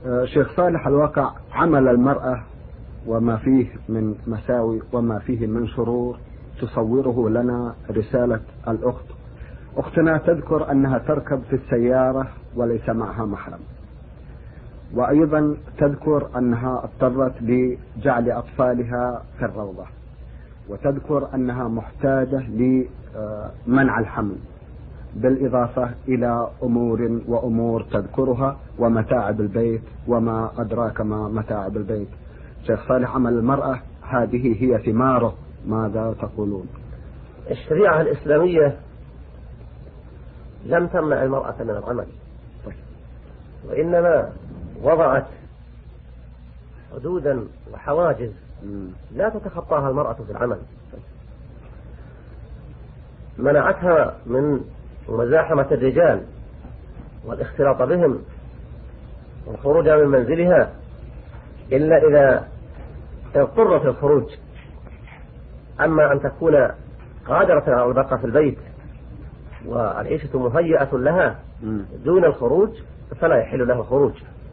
شيخ صالح، الواقع عمل المرأة وما فيه من مساوي وما فيه من شرور تصوره لنا رسالة الأخت. أختنا تذكر أنها تركب في السيارة وليس معها محرم، وأيضا تذكر أنها اضطرت لجعل أطفالها في الروضة، وتذكر أنها محتاجة لمنع الحمل، بالإضافة إلى أمور تذكرها ومتاعب البيت وما أدراك ما متاعب البيت. شيخ صالح، عمل المرأة هذه هي ثماره، ماذا تقولون؟ الشريعة الإسلامية لم تمنع المرأة من العمل، وإنما وضعت حدودا وحواجز لا تتخطاها المرأة في العمل. منعتها من مزاحمة الرجال والاختلاط بهم والخروج من منزلها إلا إذا اضطرت الخروج. أما أن تكون قادرة على البقاء في البيت والعيشة مهيئة لها دون الخروج فلا يحل له الخروج.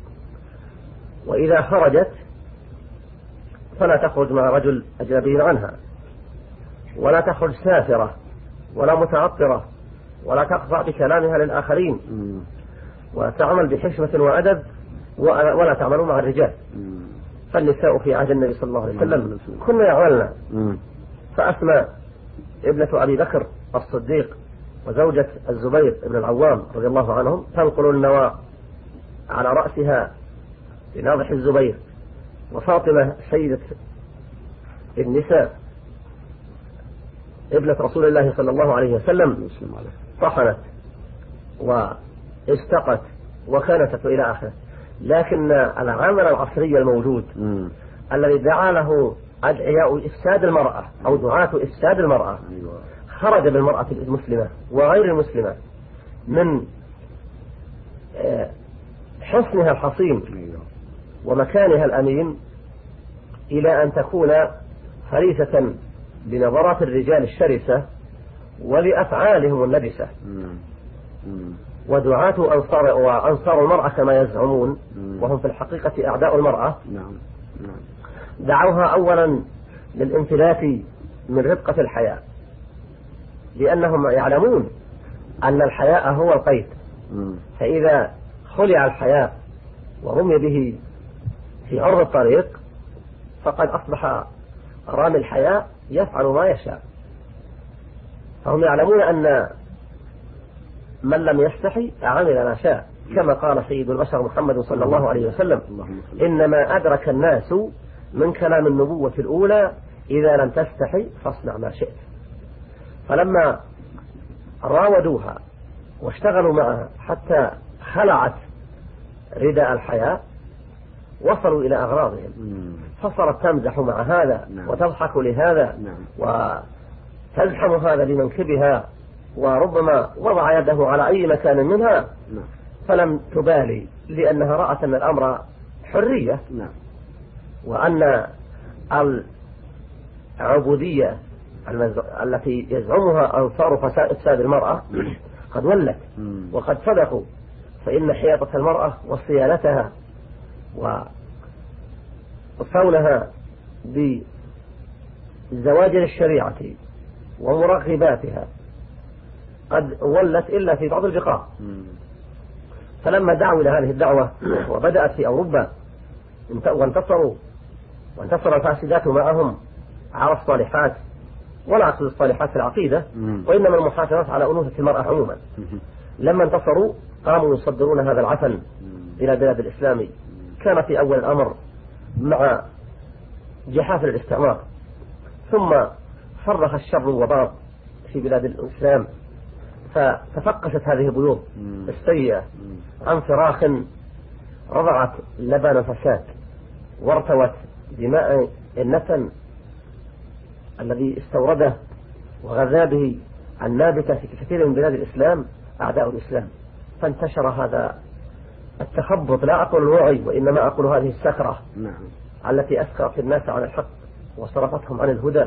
وإذا خرجت فلا تخرج مع رجل أجنبي عنها، ولا تخرج سافرة ولا متعطرة، ولا تخضع بكلامها للآخرين، وتعمل بحشمة وأدب، ولا تعمل مع الرجال. فالنساء في عهد النبي صلى الله عليه وسلم كنا يعملن. فأسماء ابنة أبي بكر الصديق وزوجة الزبير بن العوام رضي الله عنهم تنقل النواء على رأسها لناضح الزبير، وفاطمة سيدة النساء ابنة رسول الله صلى الله عليه وسلم طحنت واستقت وكانت إلى آخره. لكن العمل العصري الموجود الذي دعا له أدعياء إفساد المرأة أو دعاة إفساد المرأة خرج بالمرأة المسلمة وغير المسلمة من حصنها الحصين ومكانها الأمين إلى أن تكون فريسة بنظرات الرجال الشرسة ولأفعالهم النجسة. ودعاة وأنصار المرأة كما يزعمون وهم في الحقيقة أعداء المرأة دعوها أولا للانفلات من رفقة الحياء، لأنهم يعلمون أن الحياء هو القيد، فإذا خلع الحياء ورمي به في عرض الطريق فقد أصبح رامي الحياء يفعل ما يشاء. فهم يعلمون أن من لم يستحي عمل ما شاء، كما قال سيد البشر محمد صلى الله عليه وسلم: إنما أدرك الناس من كلام النبوة الأولى إذا لم تستحي فاصنع ما شئت. فلما راودوها واشتغلوا معها حتى خلعت رداء الحياء وصلوا إلى أغراضهم، فصارت تمزح مع هذا وتضحك لهذا وتزحم هذا بمنكبها، وربما وضع يده على أي مكان منها فلم تبالي، لأنها رأت أن الأمر حرية وأن العبودية التي يزعمها أنصار فساد المرأة قد ولت وقد صدقوا، فإن حياطة المرأة وصيانتها وصونها بزواجر الشريعة ومرغباتها قد ولت إلا في بعض البقاع. فلما دعوا إلى هذه الدعوة وبدأت في أوروبا وانتصر الفاسدات معهم على الصالحات، ولا أقصد الصالحات في العقيدة وإنما المحافظة على أنوثة المرأة عموما. لما انتصروا قاموا يصدرون هذا العفن إلى بلاد الإسلام. كان في أول الأمر مع جحافل الاستعمار، ثم فرخ الشر وباط في بلاد الإسلام، فتفقست هذه البيوض السيئة عن فراخ رضعت لبن فساد وارتوت دماء النتن الذي استورده وغذى به النابتة في كثير من بلاد الإسلام أعداء الإسلام. فانتشر هذا التخبط، لا أقول الوعي وإنما أقول هذه السكرة التي أسكرت الناس عن الحق وصرفتهم عن الهدى.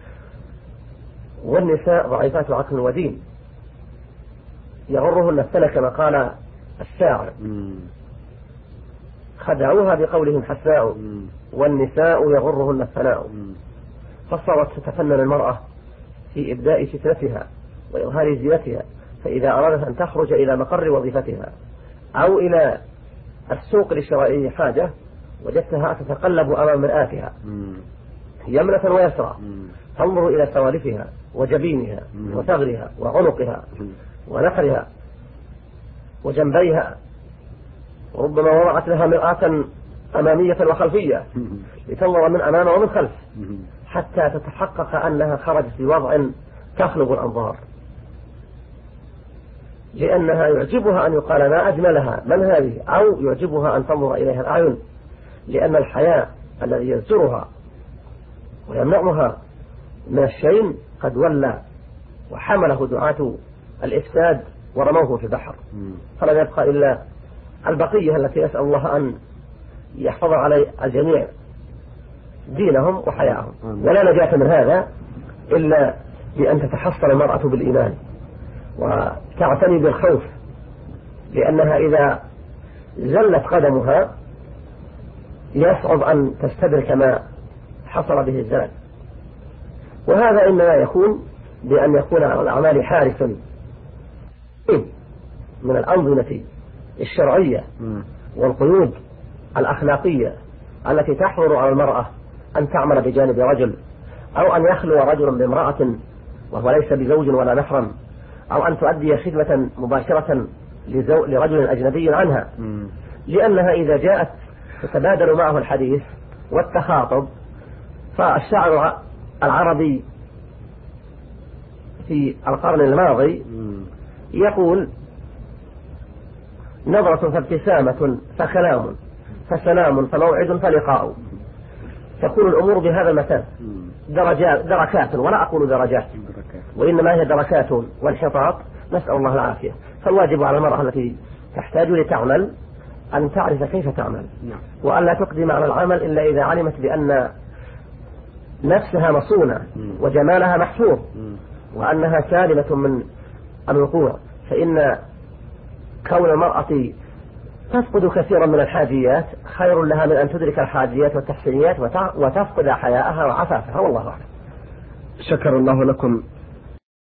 والنساء ضعيفات عقل ودين يغرهن السنة كما قال الشاعر. خدعوها بقولهم حسناء والنساء يغرهن الثناء، فصارت تتفنن المرأة في إبداء فتنتها وإظهار زينتها، فإذا أرادت أن تخرج إلى مقر وظيفتها أو إلى السوق لشراء حاجة وجدتها تتقلب أمام مرآتها يمنة ويسرى، تنظر إلى سوالفها وجبينها وثغرها وعنقها ونحرها وجنبيها، وربما وضعت لها مرآة أمامية وخلفية لتنظر من أمام ومن خلف حتى تتحقق أنها خرجت بوضع تخلق الأنظار، لأنها يعجبها أن يقال ما أجملها من هذه، أو يعجبها أن تنظر إليها الأعين، لأن الحياء الذي يزجرها ويمنعها من الشيء قد ولى وحمله دعاة الإفساد ورموه في البحر، فلم يبقى إلا البقية التي يسأل الله أن يحفظ على الجميع دينهم وحياءهم. ولا نجاة من هذا إلا بأن تتحصن المرأة بالإيمان وتعتني بالخوف، لأنها إذا زلت قدمها يصعب أن تستدرك ما حصل به الزلل، وهذا إنما يكون بأن يكون على الأعمال حارس من الأنظمة الشرعية والقيود الأخلاقية التي تحظر على المرأة أن تعمل بجانب رجل، أو أن يخلو رجل بامرأة وهو ليس بزوج ولا محرم، أو أن تؤدي خدمة مباشرة لرجل أجنبي عنها، لأنها إذا جاءت تتبادل معه الحديث والتخاطب، فالشعر العربي في القرن الماضي يقول نظرة فابتسامة فكلام فسلام فموعد فلقاء، تكون الأمور بهذا المثال دركات، ولا أقول درجات وإنما هي دركات وانحطاط، نسأل الله العافية. فالواجب على المرأة التي تحتاج لتعمل أن تعرف كيف تعمل، وأن لا تقدم على العمل إلا إذا علمت بأن نفسها مصونة وجمالها محفوظ وأنها سالمة من الوقوع، فإن كون المرأة تفقد كثيرا من الحاجيات خير لها من أن تدرك الحاجيات والتحسينيات وتفقد حياءها وعفافها، والله أعلم. شكر الله لكم